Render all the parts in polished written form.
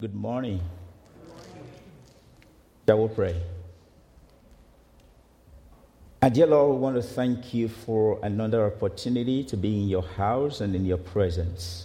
Good morning. Shall we pray? And dear Lord, we want to thank you for another opportunity to be in your house and in your presence.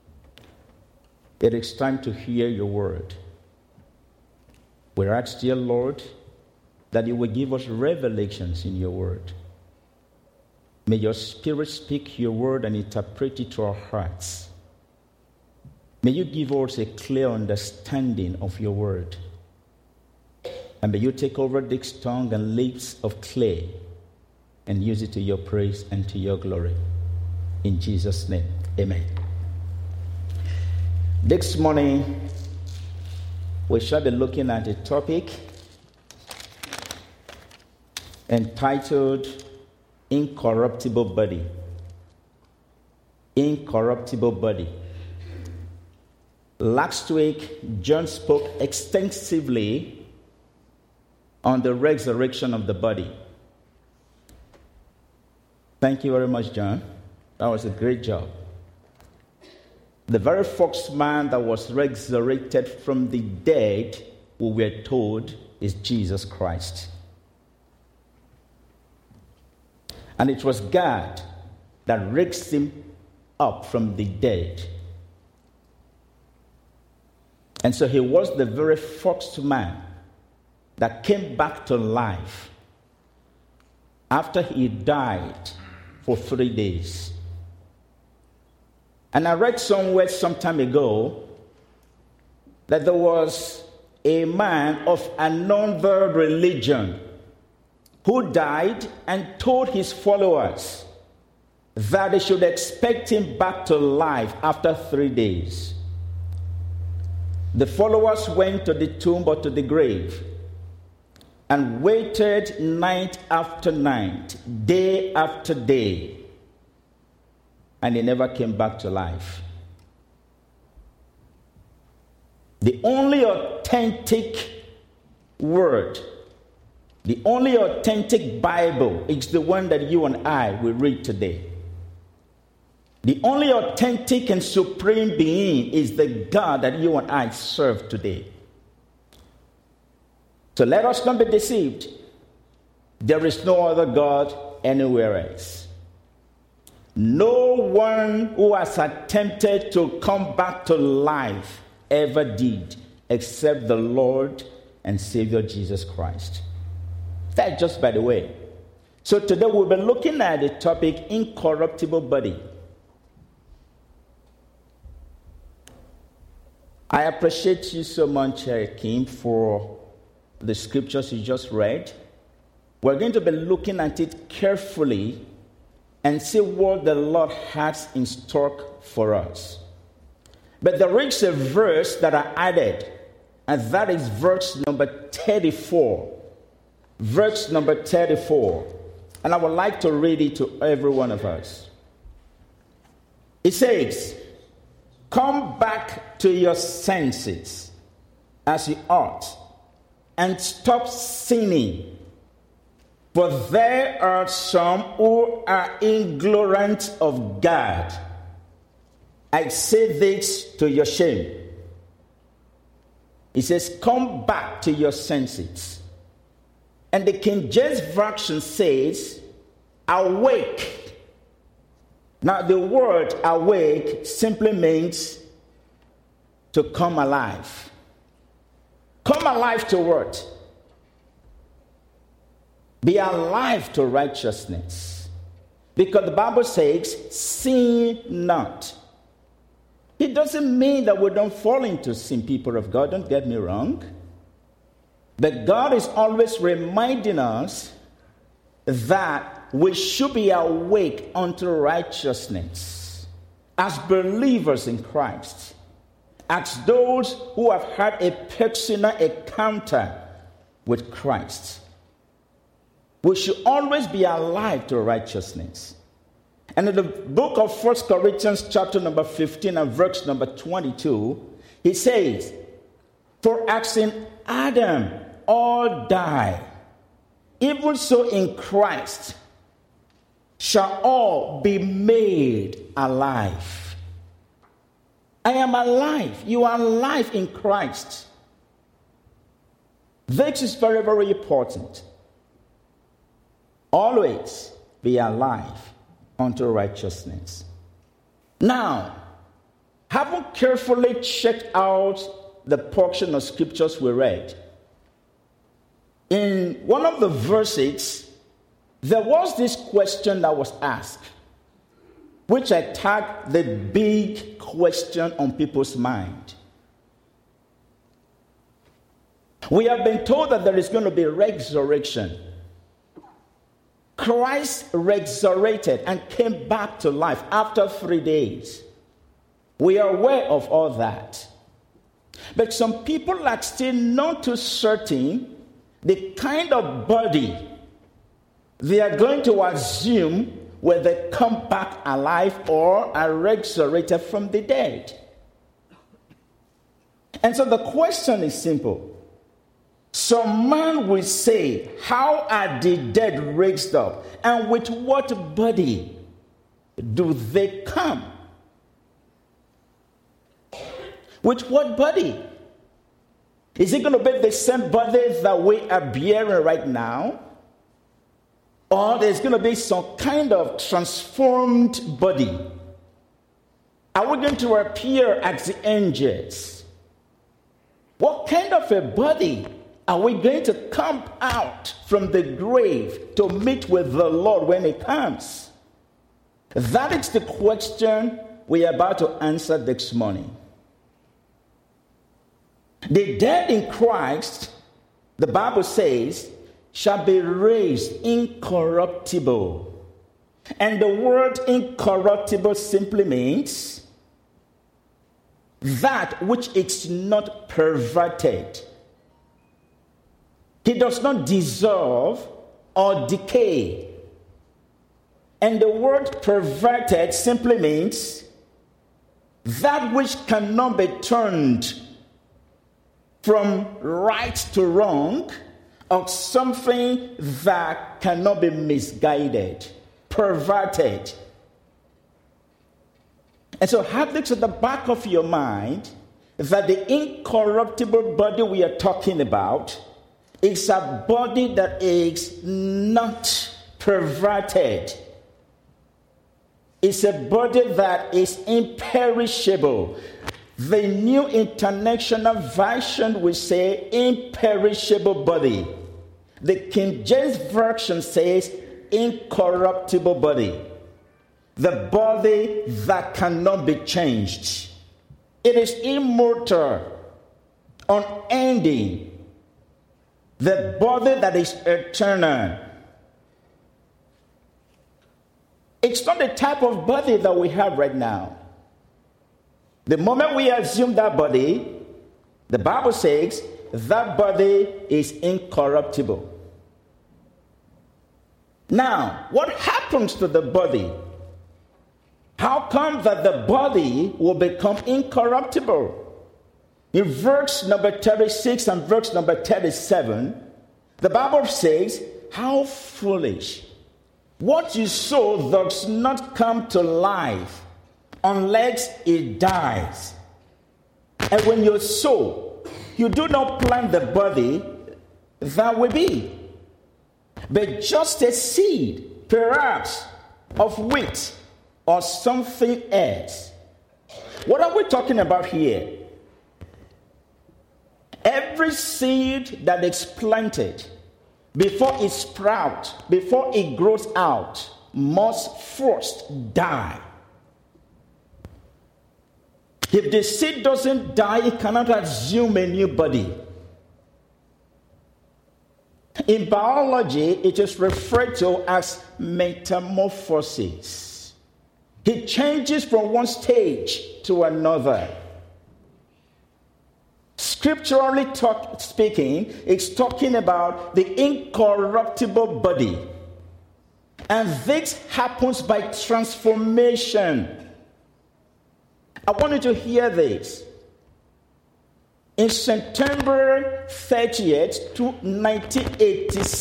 It is time to hear your word. We ask, dear Lord, that you will give us revelations in your word. May your Spirit speak your word and interpret it to our hearts. May you give us a clear understanding of your word. And may you take over this tongue and lips of clay and use it to your praise and to your glory. In Jesus' name, amen. This morning, we shall be looking at a topic entitled Incorruptible Body. Incorruptible body. Last week, John spoke extensively on the resurrection of the body. Thank you very much, John. That was a great job. The very first man that was resurrected from the dead, we were told, is Jesus Christ. And it was God that raised him up from the dead. And so he was the very first man that came back to life after he died for 3 days. And I read somewhere some time ago that there was a man of another religion who died and told his followers that they should expect him back to life after 3 days. The followers went to the tomb or to the grave and waited night after night, day after day, and he never came back to life. The only authentic word, the only authentic Bible is the one that you and I will read today. The only authentic and supreme being is the God that you and I serve today. So let us not be deceived. There is no other God anywhere else. No one who has attempted to come back to life ever did, except the Lord and Savior Jesus Christ. That's just by the way. So today we'll be looking at the topic, incorruptible body. I appreciate you so much, Kim, for the scriptures you just read. We're going to be looking at it carefully and see what the Lord has in stock for us. But there is a verse that I added, and that is verse number 34. Verse number 34. And I would like to read it to every one of us. It says, "Come back to your senses as you ought, and stop sinning. For there are some who are ignorant of God. I say this to your shame." It says, "Come back to your senses." And the King James Version says, "Awake." Now, the word awake simply means to come alive. Come alive to what? Be alive to righteousness. Because the Bible says, sin not. It doesn't mean that we don't fall into sin, people of God. Don't get me wrong. But God is always reminding us that we should be awake unto righteousness as believers in Christ, as those who have had a personal encounter with Christ. We should always be alive to righteousness. And in the book of 1 Corinthians chapter number 15 and verse number 22, he says, "For as in Adam all die, even so in Christ shall all be made alive." I am alive. You are alive in Christ. This is very, very important. Always be alive unto righteousness. Now, having carefully checked out the portion of scriptures we read, in one of the verses, there was this question that was asked, which I tagged the big question on people's mind. We have been told that there is going to be resurrection. Christ resurrected and came back to life after 3 days. We are aware of all that. But some people are still not too certain the kind of body they are going to assume when they come back alive or are resurrected from the dead. And so the question is simple. Some man will say, how are the dead raised up? And with what body do they come? With what body? Is it going to be the same body that we are bearing right now? Or there's going to be some kind of transformed body? Are we going to appear as the angels? What kind of a body are we going to come out from the grave to meet with the Lord when He comes? That is the question we are about to answer this morning. The dead in Christ, the Bible says, shall be raised incorruptible. And the word incorruptible simply means that which is not perverted. He does not dissolve or decay. And the word perverted simply means that which cannot be turned from right to wrong, or something that cannot be misguided, perverted. And so have this at the back of your mind, that the incorruptible body we are talking about is a body that is not perverted. It's a body that is imperishable. The New International Version will say imperishable body. The King James Version says incorruptible body. The body that cannot be changed. It is immortal, unending. The body that is eternal. It's not the type of body that we have right now. The moment we assume that body, the Bible says that body is incorruptible. Now, what happens to the body? How come that the body will become incorruptible? In verse number 36 and verse number 37, the Bible says, how foolish. What you sow does not come to life unless it dies. And when you sow, you do not plant the body that will be, but just a seed, perhaps of wheat or something else. What are we talking about here? Every seed that is planted, before it sprouts, before it grows out, must first die. If the seed doesn't die, it cannot assume a new body. In biology, it is referred to as metamorphosis. It changes from one stage to another. Scripturally speaking, it's talking about the incorruptible body. And this happens by transformation. I want you to hear this. In September 30th,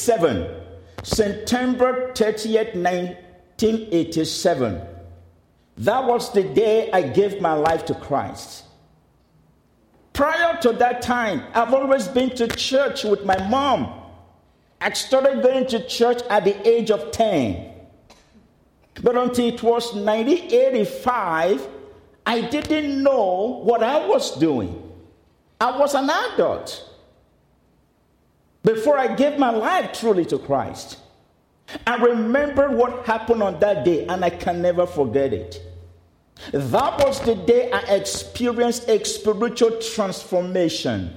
1987, September 30th, 1987, That was the day I gave my life to Christ. Prior to that time, I've always been to church with my mom. I started going to church at the age of 10. But until it was 1985, I didn't know what I was doing. I was an adult before I gave my life truly to Christ. I remember what happened on that day, and I can never forget it. That was the day I experienced a spiritual transformation.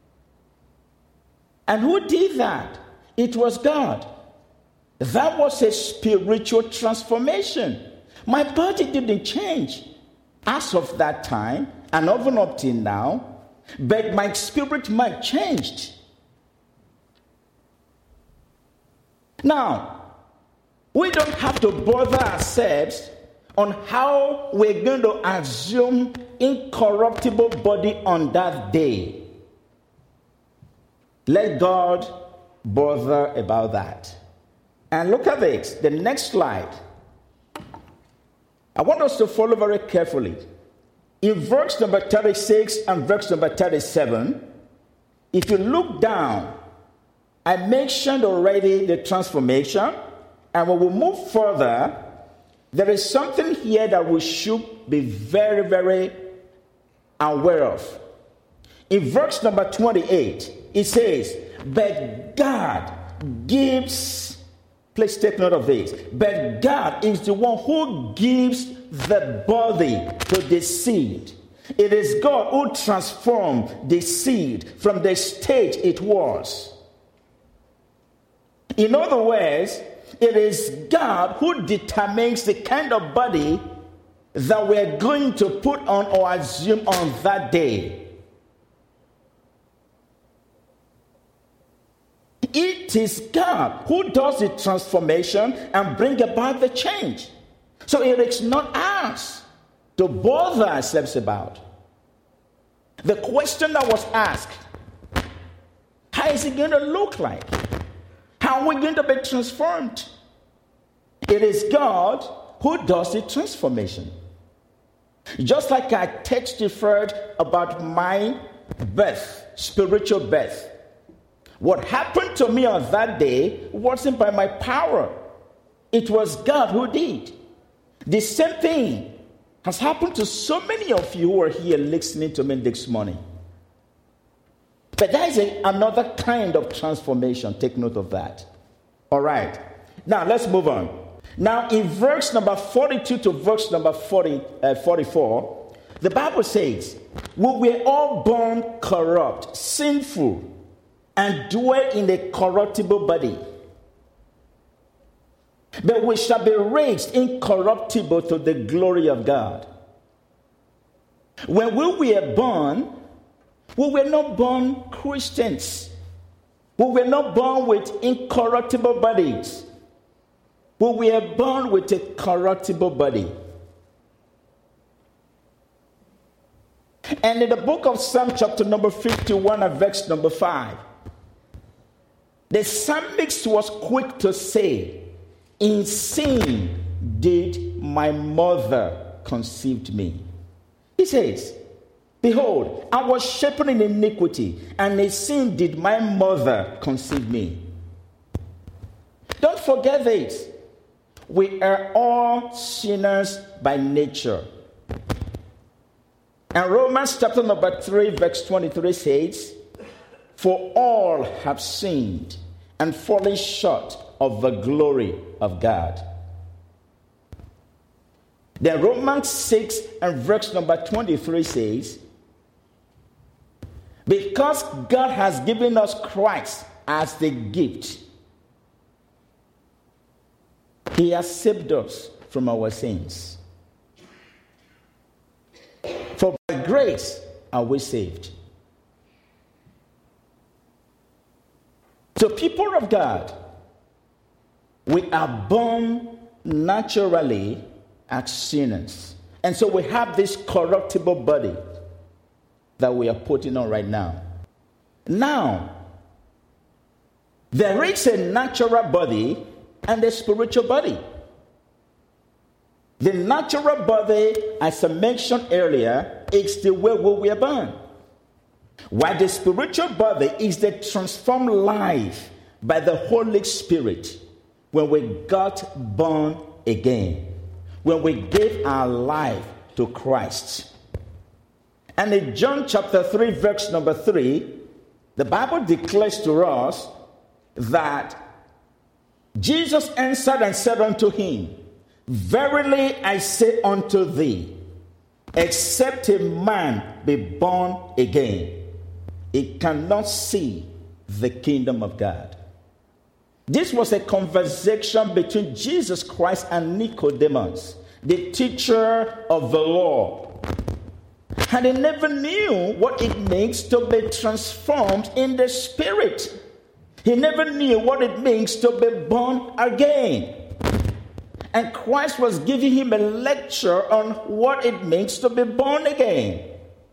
And who did that? It was God. That was a spiritual transformation. My body didn't change as of that time, and even up till now, but my spirit man changed. Now, we don't have to bother ourselves on how we're going to assume incorruptible body on that day. Let God bother about that. And look at this, the next slide. I want us to follow very carefully. In verse number 36 and verse number 37, if you look down, I mentioned already the transformation. And when we move further, there is something here that we should be very, very aware of. In verse number 28, it says, but God gives, please take note of this, but God is the one who gives the body to the seed. It is God who transformed the seed from the state it was. In other words, it is God who determines the kind of body that we're going to put on or assume on that day. It is God who does the transformation and bring about the change. So it is not us to bother ourselves about. The question that was asked, how is it going to look like? How are we going to be transformed? It is God who does the transformation. Just like I testified about my birth, spiritual birth. What happened to me on that day wasn't by my power. It was God who did. The same thing has happened to so many of you who are here listening to me this morning. But that is another kind of transformation. Take note of that. All right. Now, let's move on. Now, in verse number 42 to verse number 44, the Bible says, we were all born corrupt, sinful, and dwell in a corruptible body. But we shall be raised incorruptible to the glory of God. When we were born, we were not born Christians. We were not born with incorruptible bodies. We were born with a corruptible body. And in the book of Psalm chapter number 51 and verse number 5, the psalmist was quick to say, in sin did my mother conceive me. He says, behold, I was shapen in iniquity, and in sin did my mother conceive me. Don't forget this. We are all sinners by nature. And Romans chapter number 3, verse 23 says, for all have sinned and fallen short of the glory of God. Then Romans 6 and verse number 23 says, because God has given us Christ as the gift, He has saved us from our sins. For by grace are we saved. So, people of God, we are born naturally as sinners. And so we have this corruptible body that we are putting on right now. Now, there is a natural body and a spiritual body. The natural body, as I mentioned earlier, is the way we were born. While the spiritual body is the transformed life by the Holy Spirit when we got born again, when we gave our life to Christ. And in John chapter 3, verse number 3, the Bible declares to us that Jesus answered and said unto him, Verily I say unto thee, except a man be born again, he cannot see the kingdom of God. This was a conversation between Jesus Christ and Nicodemus, the teacher of the law. And he never knew what it means to be transformed in the Spirit. He never knew what it means to be born again. And Christ was giving him a lecture on what it means to be born again.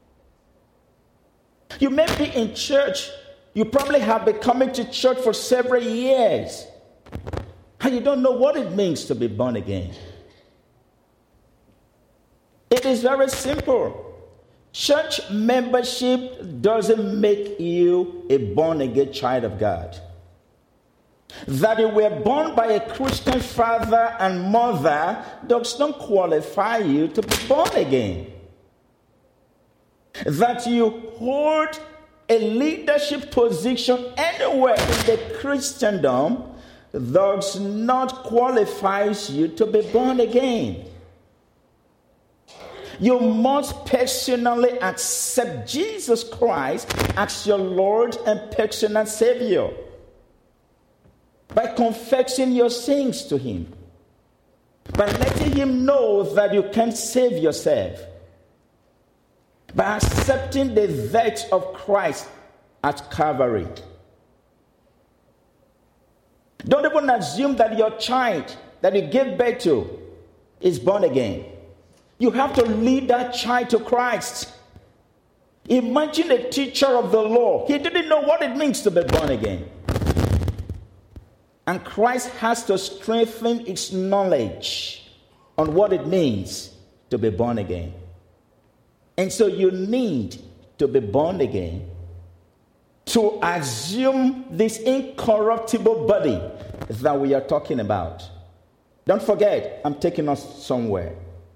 You may be in church. You probably have been coming to church for several years, and you don't know what it means to be born again. It is very simple. Church membership doesn't make you a born-again child of God. That you were born by a Christian father and mother does not qualify you to be born again. That you hold a leadership position anywhere in the Christendom does not qualify you to be born again. You must personally accept Jesus Christ as your Lord and personal Savior by confessing your sins to him, by letting him know that you can't save yourself, by accepting the death of Christ at Calvary. Don't even assume that your child that you gave birth to is born again. You have to lead that child to Christ. Imagine a teacher of the law. He didn't know what it means to be born again. And Christ has to strengthen his knowledge on what it means to be born again. And so you need to be born again to assume this incorruptible body that we are talking about. Don't forget, I'm taking us somewhere.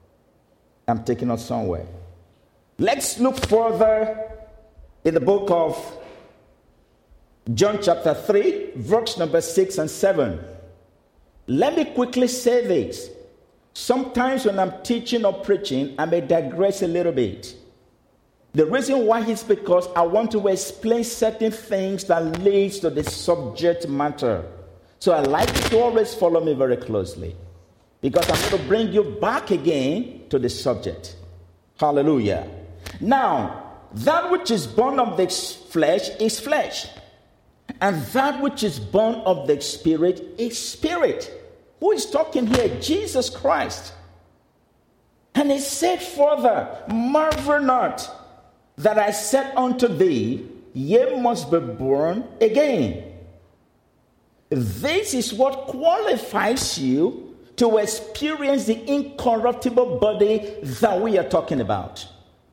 Let's look further in the book of John chapter 3, verse number 6 and 7. Let me quickly say this. Sometimes when I'm teaching or preaching, I may digress a little bit. The reason why is because I want to explain certain things that leads to the subject matter. So I like you to always follow me very closely, because I'm going to bring you back again to the subject. Hallelujah. Now, that which is born of the flesh is flesh, and that which is born of the Spirit is spirit. Who is talking here? Jesus Christ. And he said further, Marvel not that I said unto thee, ye must be born again. This is what qualifies you to experience the incorruptible body that we are talking about.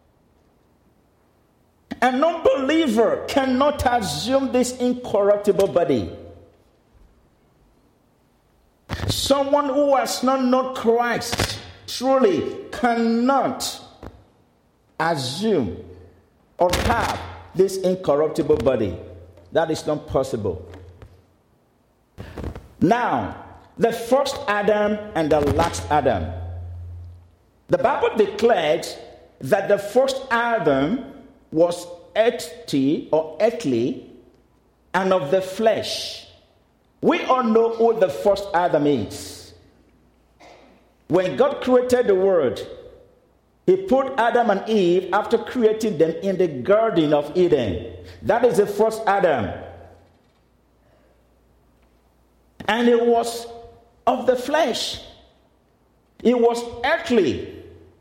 An unbeliever cannot assume this incorruptible body. Someone who has not known Christ truly cannot assume or have this incorruptible body. That is not possible. Now, the first Adam and the last Adam. The Bible declares that the first Adam was earthly and of the flesh. We all know who the first Adam is. When God created the world, he put Adam and Eve after creating them in the Garden of Eden. That is the first Adam. And it was of the flesh. It was earthly.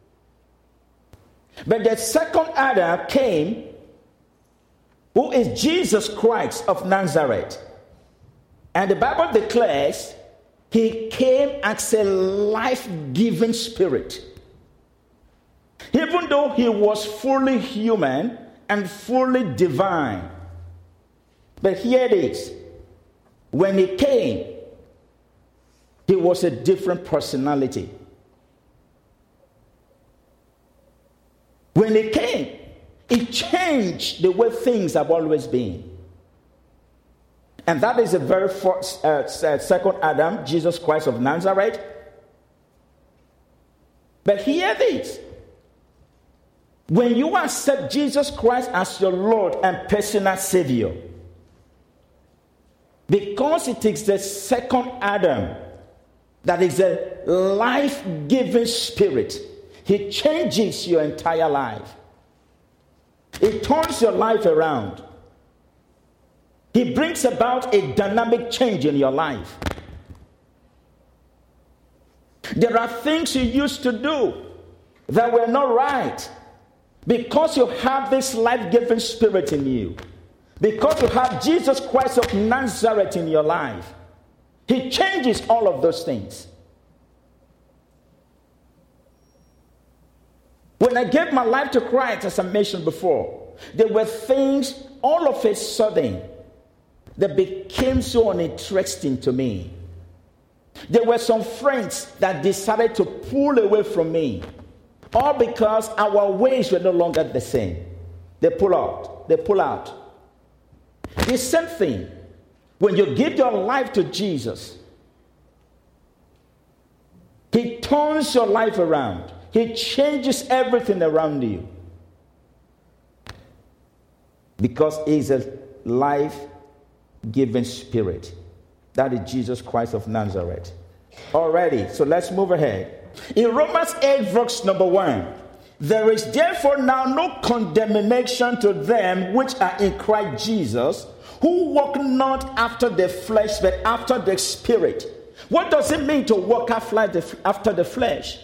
But the second Adam came, who is Jesus Christ of Nazareth. And the Bible declares He came as a life-giving spirit. Even though he was fully human and fully divine. But here it is. When he came, he was a different personality. When he came, it changed the way things have always been. And that is the very first, second Adam, Jesus Christ of Nazareth. But hear this. When you accept Jesus Christ as your Lord and personal Savior, because it is the second Adam that is a life-giving spirit, he changes your entire life. It turns your life around. He brings about a dynamic change in your life. There are things you used to do that were not right because you have this life-giving spirit in you. Because you have Jesus Christ of Nazareth in your life. He changes all of those things. When I gave my life to Christ, as I mentioned before, there were things all of a sudden that became so uninteresting to me. There were some friends that decided to pull away from me, all because our ways were no longer the same. They pull out. They pull out. The same thing when you give your life to Jesus. He turns your life around. He changes everything around you. Because he's a life-giving spirit. That is Jesus Christ of Nazareth. Alrighty, so let's move ahead. In Romans 8, verse number 1, there is therefore now no condemnation to them which are in Christ Jesus, who walk not after the flesh, but after the Spirit. What does it mean to walk after the flesh?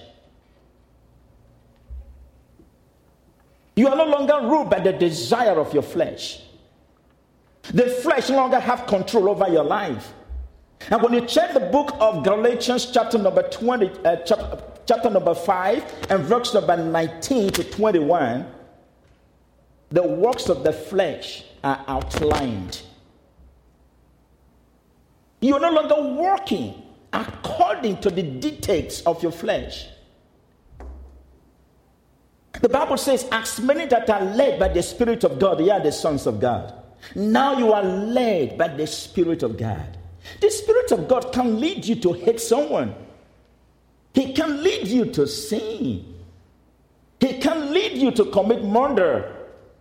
You are no longer ruled by the desire of your flesh. The flesh no longer have control over your life. And when you check the book of Galatians chapter number 5 and verse number 19 to 21, the works of the flesh are outlined. You are no longer working according to the dictates of your flesh. The Bible says, as many that are led by the Spirit of God, they are the sons of God. Now you are led by the Spirit of God. The Spirit of God can lead you to hate someone. He can lead you to sin. He can lead you to commit murder.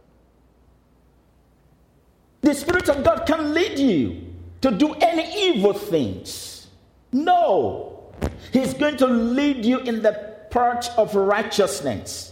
The Spirit of God can lead you to do any evil things. No. He's going to lead you in the path of righteousness.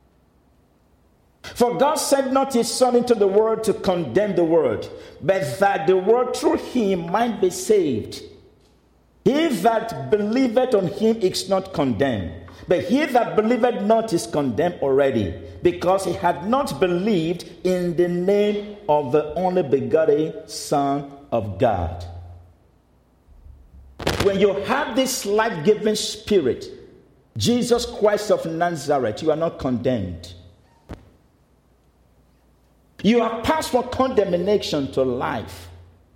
For God sent not his Son into the world to condemn the world, but that the world through him might be saved. He that believeth on him is not condemned, but he that believeth not is condemned already, because he had not believed in the name of the only begotten Son of God. When you have this life-giving spirit, Jesus Christ of Nazareth, you are not condemned. You are passed from condemnation to life.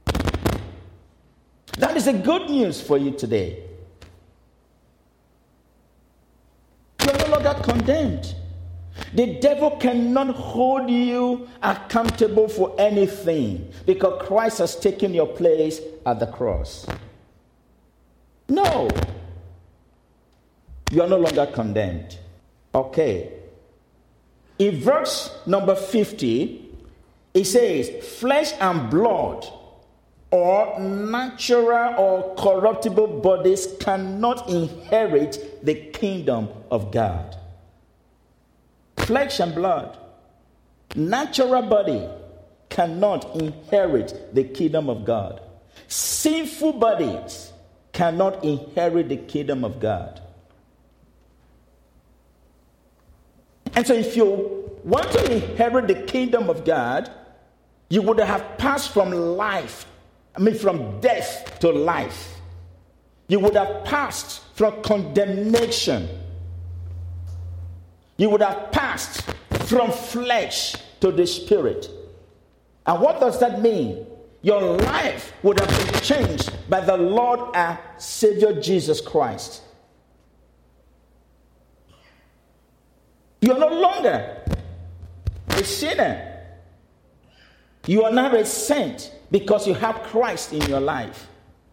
That is the good news for you today. You are no longer condemned. The devil cannot hold you accountable for anything because Christ has taken your place at the cross. No. You are no longer condemned. Okay. In verse number 50, it says, flesh and blood, or natural or corruptible bodies cannot inherit the kingdom of God. Flesh and blood, natural body cannot inherit the kingdom of God. Sinful bodies cannot inherit the kingdom of God. And so if you want to inherit the kingdom of God, you would have passed from death to life. you would have passed from condemnation. You would have passed from flesh to the spirit. And what does that mean? Your life would have been changed by the Lord and Savior Jesus Christ. You are no longer a sinner. You are now a saint because you have Christ in your life.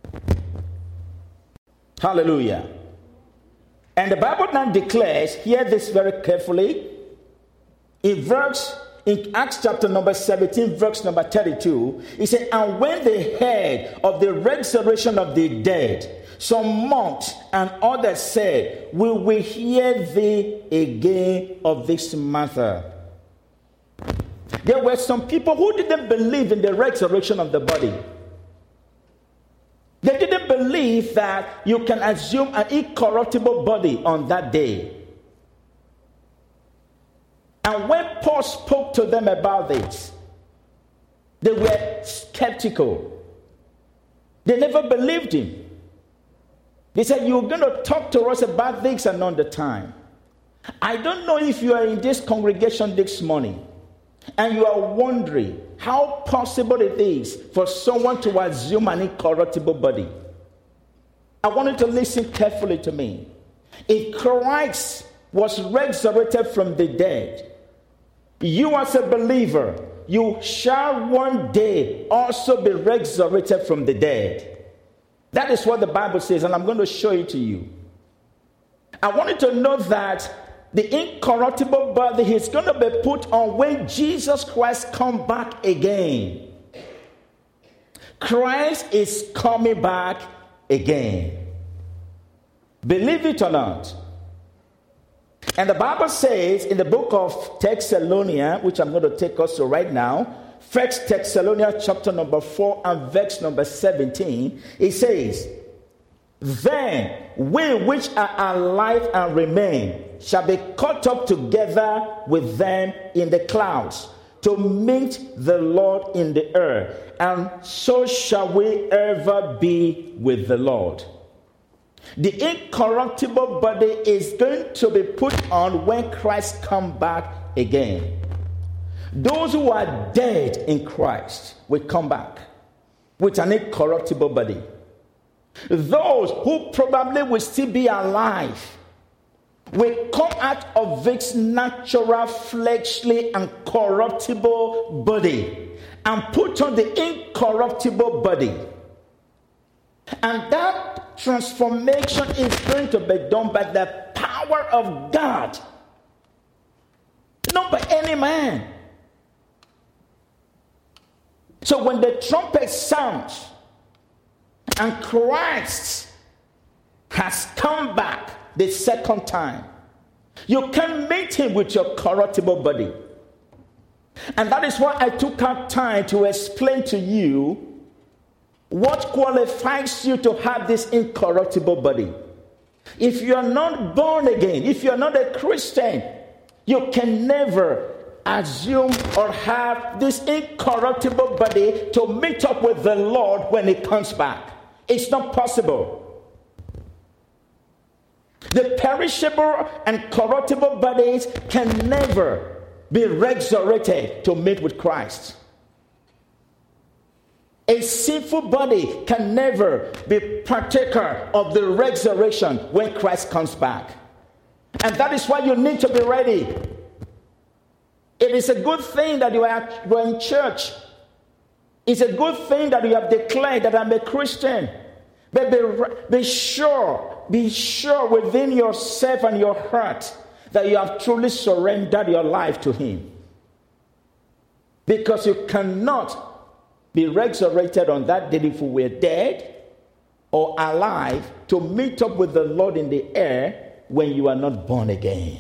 Hallelujah. And the Bible now declares, hear this very carefully, in Acts chapter number 17, verse number 32, it said, and when they heard of the resurrection of the dead, some mocked and others said, will we hear thee again of this matter? There were some people who didn't believe in the resurrection of the body. They didn't believe that you can assume an incorruptible body on that day. And when Paul spoke to them about this, they were skeptical. They never believed him. They said, you're going to talk to us about this another time. I don't know if you are in this congregation this morning and you are wondering how possible it is for someone to assume an incorruptible body. I want you to listen carefully to me. If Christ was resurrected from the dead, you as a believer, you shall one day also be resurrected from the dead. That is what the Bible says, and I'm going to show it to you. I want you to know that the incorruptible body is going to be put on when Jesus Christ comes back again. Christ is coming back again. Believe it or not. And the Bible says in the book of Thessalonians, which I'm going to take us to right now, 1 Thessalonians chapter number 4 and verse number 17, it says, then we which are alive and remain shall be caught up together with them in the clouds to meet the Lord in the air, and so shall we ever be with the Lord. The incorruptible body is going to be put on when Christ comes back again. Those who are dead in Christ will come back with an incorruptible body. Those who probably will still be alive will come out of this natural, fleshly, and corruptible body and put on the incorruptible body. And that transformation is going to be done by the power of God, not by any man. So when the trumpet sounds and Christ has come back the second time, you can meet him with your corruptible body. And that is why I took out time to explain to you what qualifies you to have this incorruptible body. If you are not born again, if you are not a Christian, you can never assume or have this incorruptible body to meet up with the Lord when he comes back. It's not possible. The perishable and corruptible bodies can never be resurrected to meet with Christ. A sinful body can never be partaker of the resurrection when Christ comes back. And that is why you need to be ready. It is a good thing that you are in church. It's a good thing that you have declared that I'm a Christian. But be sure within yourself and your heart that you have truly surrendered your life to him. Because you cannot be resurrected on that day if we were dead or alive to meet up with the Lord in the air when you are not born again.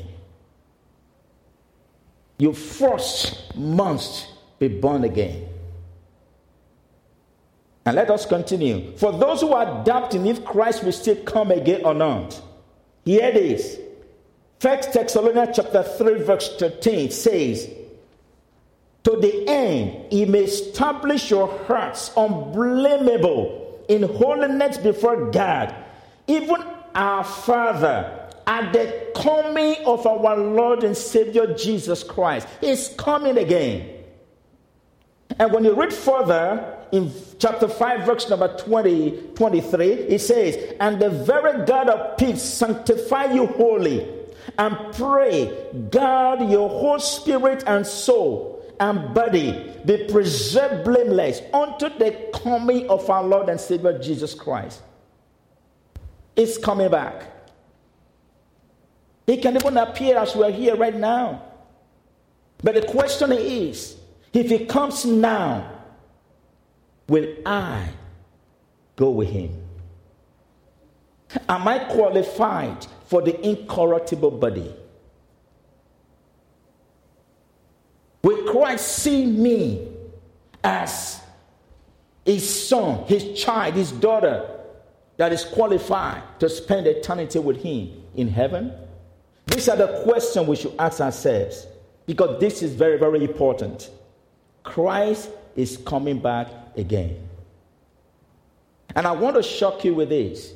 You first must be born again. And let us continue. For those who are doubting if Christ will still come again or not, here it is. 1 Thessalonians chapter 3 verse 13 says, to the end he may establish your hearts unblameable in holiness before God even our Father, at the coming of our Lord and Savior Jesus Christ, is coming again. And when you read further in chapter 5, verse number 23, it says, and the very God of peace sanctify you wholly, and pray, guard your whole spirit and soul and body be preserved blameless unto the coming of our Lord and Savior Jesus Christ. It's coming back. He can even appear as we are here right now. But the question is, if he comes now, will I go with him? Am I qualified for the incorruptible body? Will Christ see me as his son, his child, his daughter that is qualified to spend eternity with him in heaven? These are the questions we should ask ourselves, because this is very, very important. Christ is coming back again. And I want to shock you with this.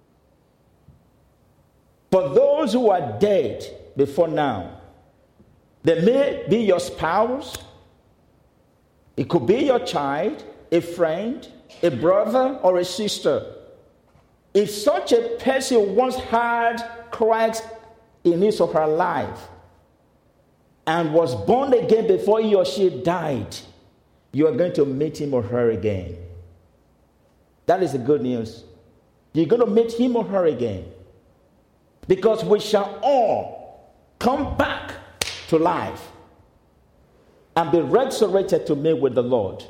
For those who are dead before now, they may be your spouse, it could be your child, a friend, a brother, or a sister. If such a person once had Christ in his or her life and was born again before he or she died, you are going to meet him or her again. That is the good news. You're going to meet him or her again. Because we shall all come back to life and be resurrected to meet with the Lord.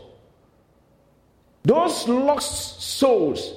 Those lost souls,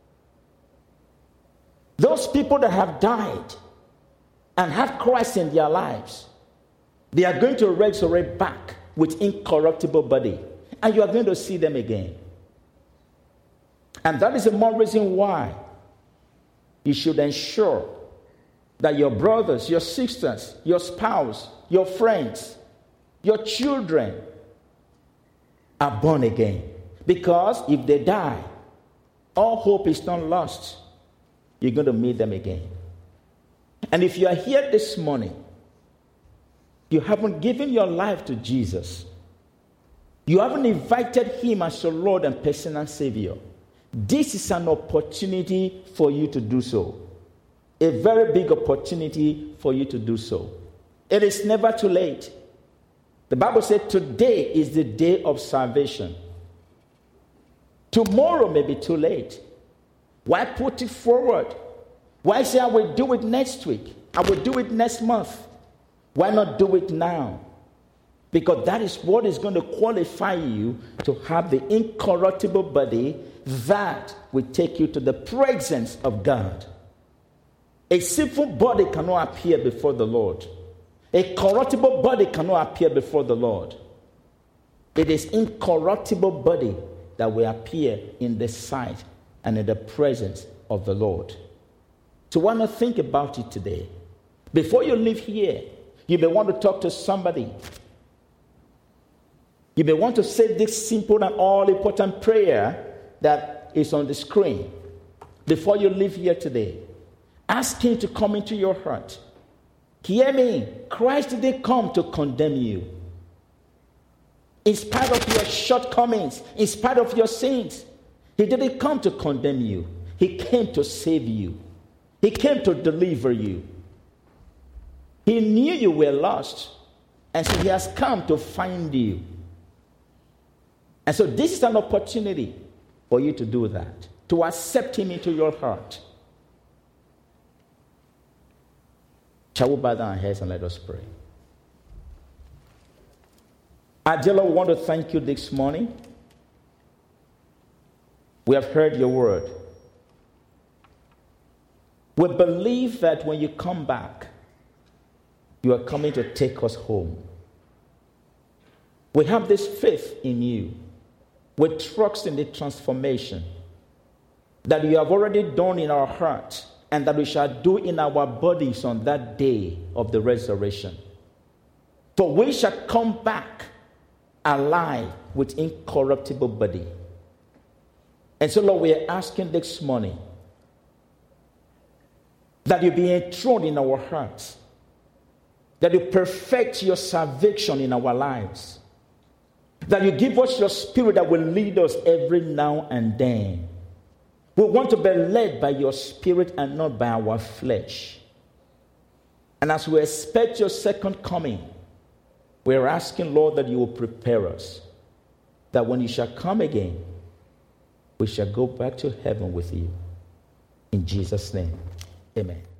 those people that have died and have Christ in their lives, they are going to resurrect back with incorruptible body. And you are going to see them again. And that is the more reason why you should ensure that your brothers, your sisters, your spouse, your friends, your children are born again. Because if they die, all hope is not lost. You're going to meet them again. And if you are here this morning, you haven't given your life to Jesus, you haven't invited him as your Lord and personal Savior, this is an opportunity for you to do so. A very big opportunity for you to do so. It is never too late. The Bible said today is the day of salvation. Tomorrow may be too late. Why put it forward? Why say I will do it next week? I will do it next month. Why not do it now? Because that is what is going to qualify you to have the incorruptible body that will take you to the presence of God. A sinful body cannot appear before the Lord. A corruptible body cannot appear before the Lord. It is incorruptible body that will appear in the sight and in the presence of the Lord. So why not think about it today? Before you leave here, you may want to talk to somebody. You may want to say this simple and all-important prayer that is on the screen. Before you leave here today, ask him to come into your heart. Hear me. Christ didn't come to condemn you. In spite of your shortcomings, in spite of your sins, he didn't come to condemn you. He came to save you. He came to deliver you. He knew you were lost, and so he has come to find you. And so this is an opportunity for you to do that, to accept him into your heart. Shall we bow down our heads and let us pray? Our dear Lord, we want to thank you this morning. We have heard your word. We believe that when you come back, you are coming to take us home. We have this faith in you. We trust in the transformation that you have already done in our hearts and that we shall do in our bodies on that day of the resurrection. For we shall come back alive with incorruptible body. And so, Lord, we are asking this morning that you be enthroned in our hearts, that you perfect your salvation in our lives, that you give us your Spirit that will lead us every now and then. We want to be led by your Spirit and not by our flesh. And as we expect your second coming, we're asking, Lord, that you will prepare us, that when you shall come again, we shall go back to heaven with you. In Jesus' name, amen.